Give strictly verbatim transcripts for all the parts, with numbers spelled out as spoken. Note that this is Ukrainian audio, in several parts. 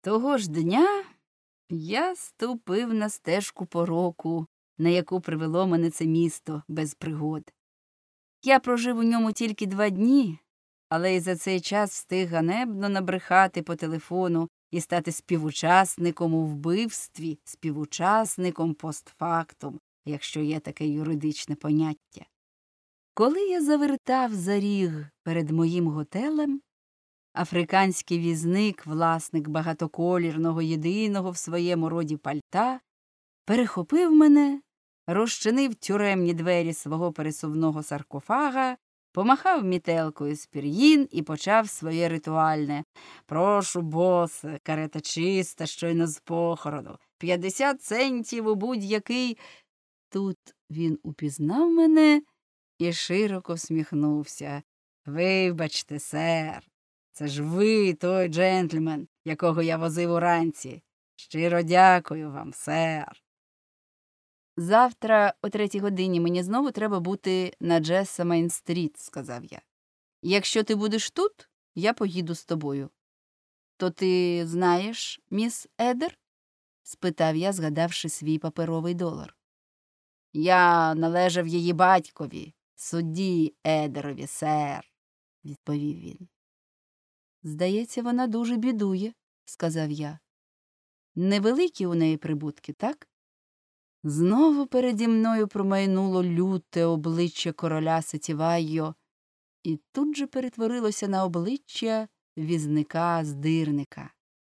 Того ж дня я ступив на стежку пороку, на яку привело мене це місто без пригод. Я прожив у ньому тільки два дні, але й за цей час встиг ганебно набрехати по телефону і стати співучасником у вбивстві, співучасником постфактум, якщо є таке юридичне поняття. Коли я завертав за ріг перед моїм готелем, африканський візник, власник багатоколірного, єдиного в своєму роді пальта, перехопив мене, розчинив тюремні двері свого пересувного саркофага, помахав мітелкою з пір'їн і почав своє ритуальне: «Прошу, босе, карета чиста, щойно з похорону, п'ятдесят центів у будь-який...» Тут він упізнав мене і широко всміхнувся. «Вибачте, сер, це ж ви, той джентльмен, якого я возив уранці. Щиро дякую вам, сер». «Завтра о третій годині мені знову треба бути на Джессамейн-стріт», – сказав я. «Якщо ти будеш тут, я поїду з тобою». «То ти знаєш, міс Едер?» – спитав я, згадавши свій паперовий долар. «Я належав її батькові, судді Едерові, сер», – відповів він. «Здається, вона дуже бідує», – сказав я. «Невеликі у неї прибутки, так?» Знову переді мною промайнуло люте обличчя короля Сетівайо, і тут же перетворилося на обличчя візника-здирника.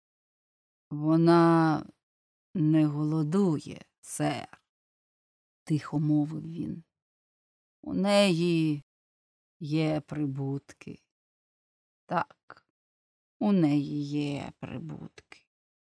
«Вона не голодує, сер», – тихо мовив він. «У неї є прибутки. Так, у неї є прибутки».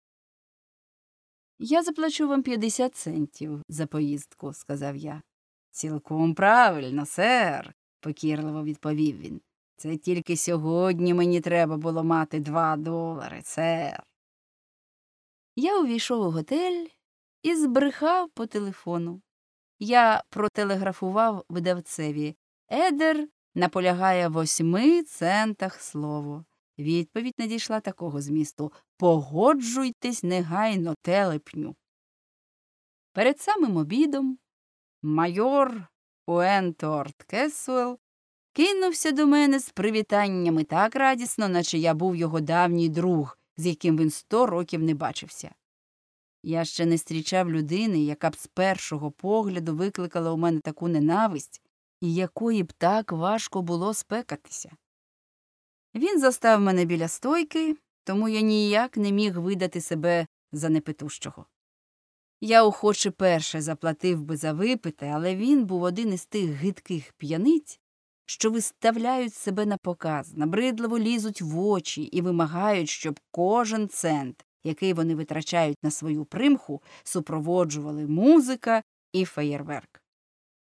«Я заплачу вам п'ятдесят центів за поїздку», – сказав я. «Цілком правильно, сер», – покірливо відповів він. «Це тільки сьогодні мені треба було мати два долари, сер». Я увійшов у готель і збрехав по телефону. Я протелеграфував видавцеві: «Едер наполягає восьми центах слово». Відповідь надійшла такого змісту: «Погоджуйтесь негайно, телепню». Перед самим обідом майор Уентворт Кесуел кинувся до мене з привітаннями так радісно, наче я був його давній друг, з яким він сто років не бачився. Я ще не зустрічав людини, яка б з першого погляду викликала у мене таку ненависть, і якої б так важко було спекатися. Він застав мене біля стойки, тому я ніяк не міг видати себе за непитущого. Я охоче перше заплатив би за випите, але він був один із тих гидких п'яниць, що виставляють себе на показ, набридливо лізуть в очі і вимагають, щоб кожен цент, який вони витрачають на свою примху, супроводжували музика і феєрверк.